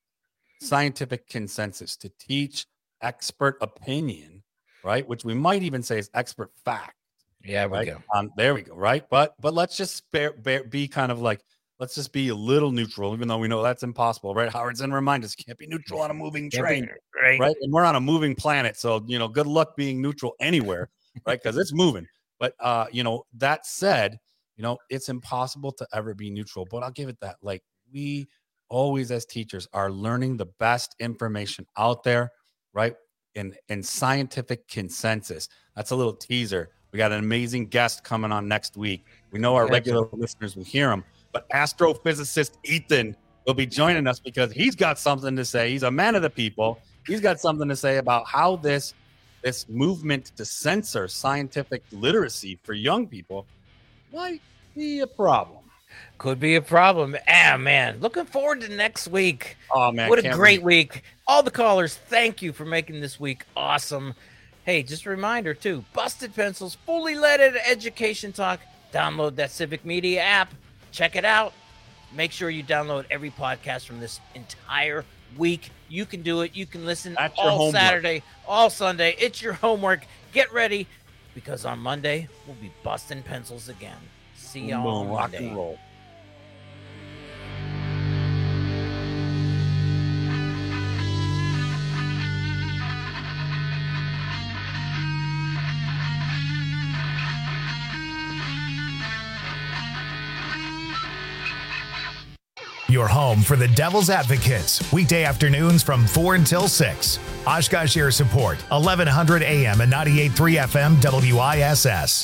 scientific consensus, to teach expert opinion, right? Which we might even say is expert fact. Yeah, right? we go. Um, there we go. Right. But, but let's just bear, bear, be kind of like, let's just be a little neutral, even though we know that's impossible, right? Howard Zinn reminds us, you can't be neutral on a moving train, right. right? And we're on a moving planet. So, you know, good luck being neutral anywhere, right? Because it's moving. But, uh, you know, that said, you know, it's impossible to ever be neutral, but I'll give it that. Like, we always, as teachers, are learning the best information out there, right? In, in scientific consensus. That's a little teaser. We got an amazing guest coming on next week. We know our regular listeners will hear him, but astrophysicist Ethan will be joining us because he's got something to say. He's a man of the people. He's got something to say about how this, this movement to censor scientific literacy for young people might be a problem. Could be a problem. Ah, man. Looking forward to next week. Oh, man. What a great wait. week. All the callers, thank you for making this week awesome. Hey, just a reminder, too. Busted Pencils, fully leaded education talk. Download that Civic Media app. Check it out. Make sure you download every podcast from this entire week. You can do it. You can listen That's your all homework. Saturday, all Sunday. It's your homework. Get ready, because on Monday, we'll be busting pencils again. See y'all on rock Monday. and roll. Your home for the Devil's Advocates, weekday afternoons from four until six. Oshkosh Air Support, eleven hundred A M and ninety-eight point three F M W I S S.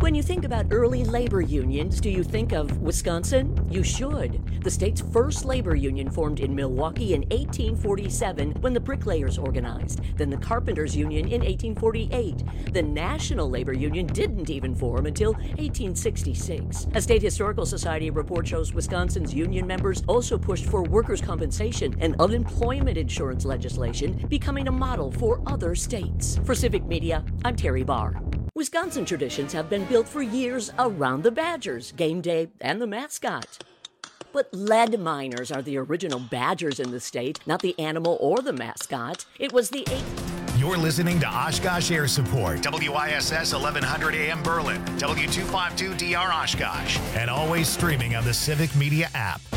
When you think about early labor unions, do you think of Wisconsin? You should. The state's first labor union formed in Milwaukee in eighteen forty-seven when the bricklayers organized, then the carpenters union in eighteen forty-eight. The National Labor Union didn't even form until eighteen sixty-six. A State Historical Society report shows Wisconsin's union members also pushed for workers' compensation and unemployment insurance legislation, becoming a model for other states. For Civic Media, I'm Terry Barr. Wisconsin traditions have been built for years around the Badgers, game day, and the mascot. But lead miners are the original Badgers in the state, not the animal or the mascot. It was the eighth. You're listening to Oshkosh Air Support, W I S S eleven hundred A M Berlin, W two fifty-two D R Oshkosh, and always streaming on the Civic Media app.